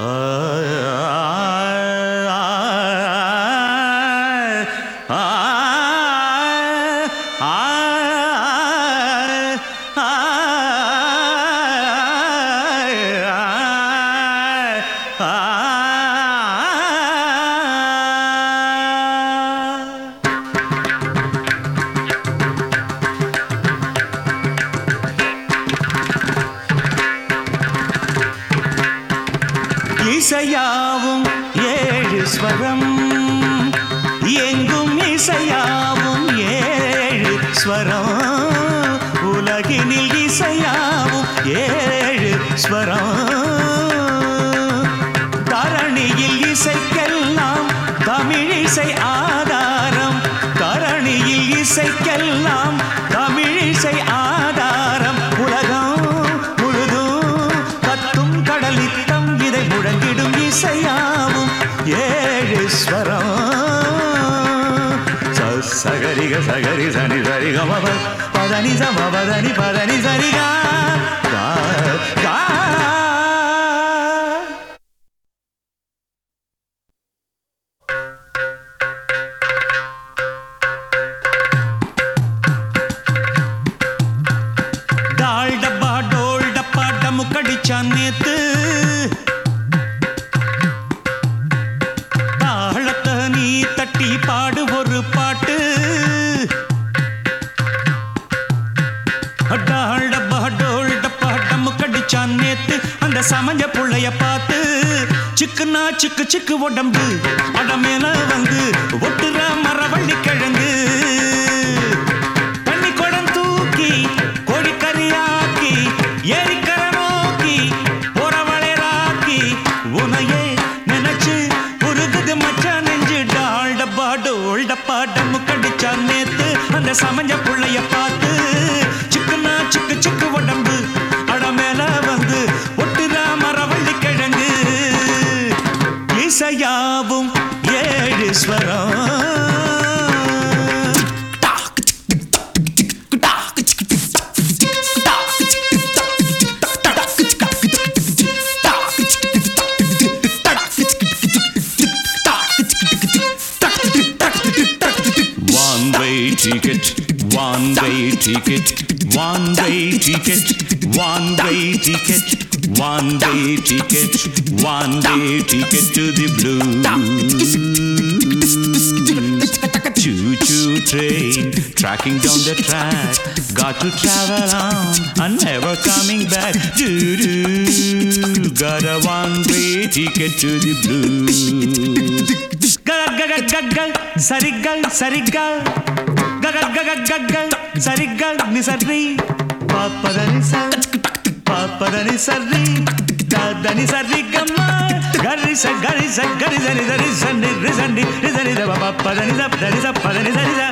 இசையாவும் ஏழு ஸ்வரம் எங்கும் இசையாவும் ஏழு ஸ்வரம் உலகினில் இசையாவும் ஏழு ஸ்வரம் தரணியில் இசைக்கெல்லாம் தமிழிசை ஆதாரம் தரணியில் இசைக்கெல்லாம் தமிழிசை ஆதாரம் உலகம் முழுதும் கத்தும் கடலித்தம் இதை முழங்கிடும் இசையாவும் ஏழு ஸ்வரம் சகரிக சகரி சனி சரிக பதனி சம பதனி பதனி சரிகா டால் டப்பா டோல் டப்பா டமுக்கடிச்சான் நேத்து தாளத்தை நீ தட்டி பாடு ஒரு பாட்டு டால் டப்பா டோல் டப்பா டமுக்கடிச்சான் நேத்து அந்த சமஞ்ச புள்ளைய பார்த்து சிக்குனா சிக்கு சிக்கு உடம்பு அடமேல வந்து ஒட்டுற மரவள்ளி கிழங்கு தண்ணி குடம் தூக்கி கோழிக்கறியாக்கி ஏரிக்கர நோக்கி போறவளை ராக்கி உனையே நினைச்சு உருகுது மச்சா நெஞ்சு டால் டப்பா டோல் டப்பா டம்மு கடிச்சா நேத்து அந்த சமஞ்ச புள்ளைய பார்த்து சிக்குனா சிக்கு சிக்கு உடம்பு அடமேல வந்து ஒட்டுற மரவள்ளி கிழங்கு இசையாவும் ஏழு ஸ்வரம் Ticket, one way ticket, one way ticket, one way ticket, one way ticket, one way ticket to the blues. Choo-choo train, tracking down the track, got to travel on and never coming back. Doo-doo, got a one-way ticket to the blues. Ga-ga-ga-ga-ga, sarigal, sarigal. Gagal sarigal ni sarri papadani sarri dadani sarri gamma garisa garisa garisa ni sarri rizani rizani da papadani sa padani sarri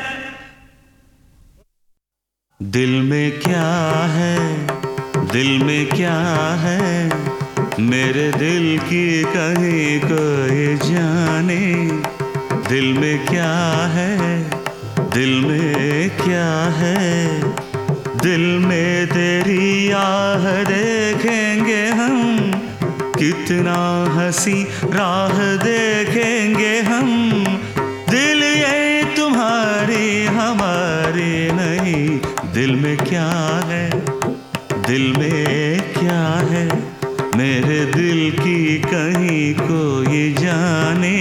दिल में क्या है दिल में क्या है मेरे दिल की कहीं कोई जाने दिल में क्या है दिल में क्या है दिल में तेरी आह देखेंगे हम कितना हंसी राह देखेंगे हम दिल ये तुम्हारी हमारी नहीं दिल में क्या है दिल में क्या है मेरे दिल की कहीं कोई जाने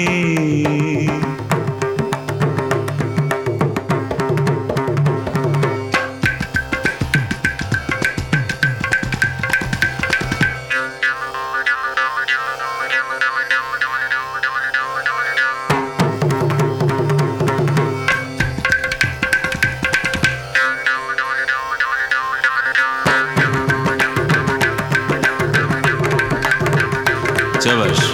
Chavash.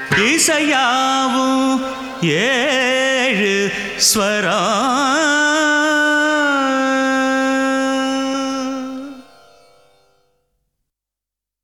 இசையாவும் ஏழு ஸ்வரம்